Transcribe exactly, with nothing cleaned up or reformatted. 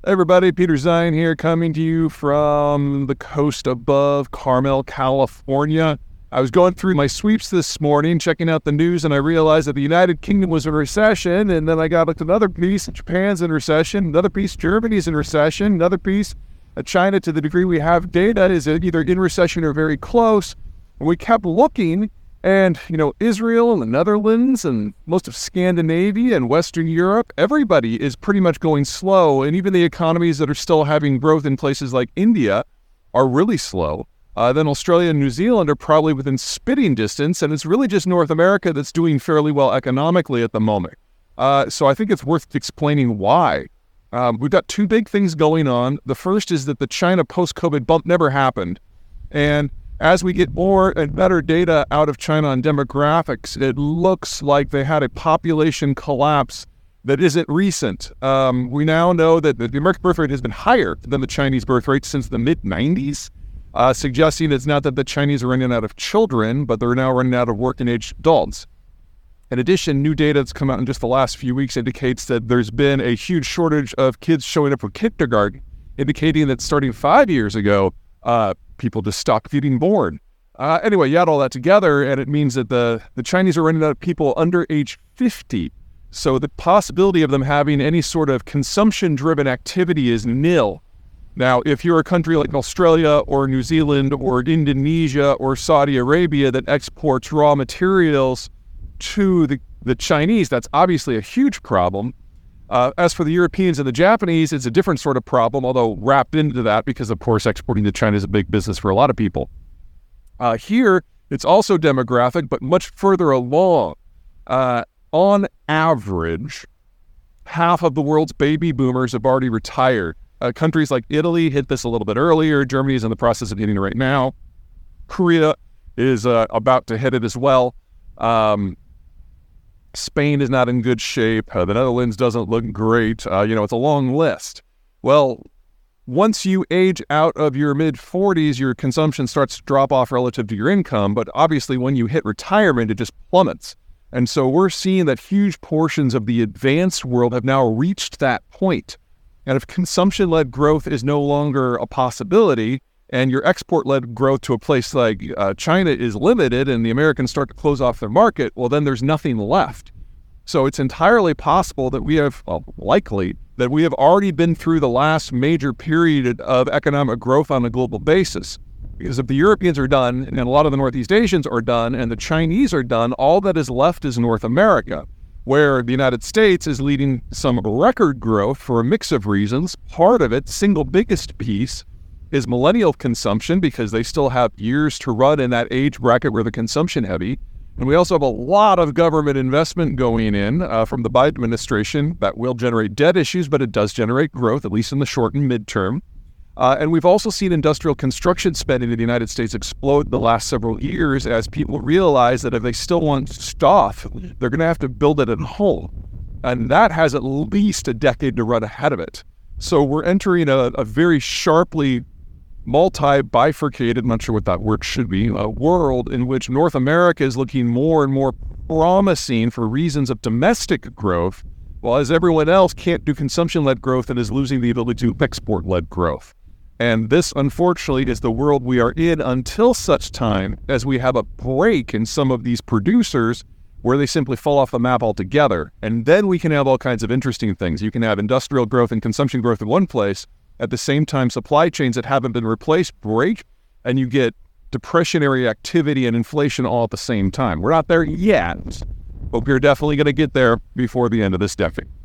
Everybody, Peter Zeihan here, coming to you from the coast above Carmel, California. I was going through my sweeps this morning, checking out the news, and I realized that the United Kingdom was in recession, and then I got looked at another piece, Japan's in recession, another piece, Germany's in recession, another piece, uh, China, to the degree we have data, is either in recession or very close. And we kept looking, and, you know, Israel and the Netherlands and most of Scandinavia and Western Europe, everybody is pretty much going slow. And even the economies that are still having growth in places like India are really slow. Uh, then Australia and New Zealand are probably within spitting distance. And it's really just North America that's doing fairly well economically at the moment. Uh, so I think it's worth explaining why. Um, we've got two big things going on. The first is that the China post-COVID bump never happened. And as we get more and better data out of China on demographics, it looks like they had a population collapse that isn't recent. Um, we now know that the American birth rate has been higher than the Chinese birth rate since the mid nineties, uh, suggesting it's not that the Chinese are running out of children, but they're now running out of working-age adults. In addition, new data that's come out in just the last few weeks indicates that there's been a huge shortage of kids showing up for kindergarten, indicating that starting five years ago, uh, people just stopped getting born. Uh, anyway, you add all that together, and it means that the, the Chinese are running out of people under age fifty. So the possibility of them having any sort of consumption-driven activity is nil. Now, if you're a country like Australia or New Zealand or Indonesia or Saudi Arabia that exports raw materials to the, the Chinese, that's obviously a huge problem. Uh, as for the Europeans and the Japanese, it's a different sort of problem, although wrapped into that because, of course, exporting to China is a big business for a lot of people. Uh, here, it's also demographic, but much further along. Uh, on average, half of the world's baby boomers have already retired. Uh, countries like Italy hit this a little bit earlier. Germany is in the process of hitting it right now. Korea is uh, about to hit it as well. Um, Spain is not in good shape. Uh, the Netherlands doesn't look great. Uh, you know, it's a long list. Well, once you age out of your mid forties, your consumption starts to drop off relative to your income. But obviously, when you hit retirement, it just plummets. And so we're seeing that huge portions of the advanced world have now reached that point. And if consumption-led growth is no longer a possibility, and your export-led growth to a place like uh, China is limited and the Americans start to close off their market, well, then there's nothing left. So it's entirely possible that we have, well, likely, that we have already been through the last major period of economic growth on a global basis. Because if the Europeans are done, and a lot of the Northeast Asians are done, and the Chinese are done, all that is left is North America, where the United States is leading some record growth for a mix of reasons. Part of it, single biggest piece, is millennial consumption, because they still have years to run in that age bracket where they're consumption heavy. And we also have a lot of government investment going in uh, from the Biden administration that will generate debt issues, but it does generate growth, at least in the short and midterm. Uh, and we've also seen industrial construction spending in the United States explode the last several years as people realize that if they still want stuff, they're going to have to build it at home. And that has at least a decade to run ahead of it. So we're entering a, a very sharply multi-bifurcated, I'm not sure what that word should be, a world in which North America is looking more and more promising for reasons of domestic growth, while as everyone else can't do consumption-led growth and is losing the ability to do export-led growth. And this, unfortunately, is the world we are in until such time as we have a break in some of these producers where they simply fall off the map altogether. And then we can have all kinds of interesting things. You can have industrial growth and consumption growth in one place. At the same time, supply chains that haven't been replaced break, and you get depressionary activity and inflation all at the same time. We're not there yet, but we're definitely going to get there before the end of this decade.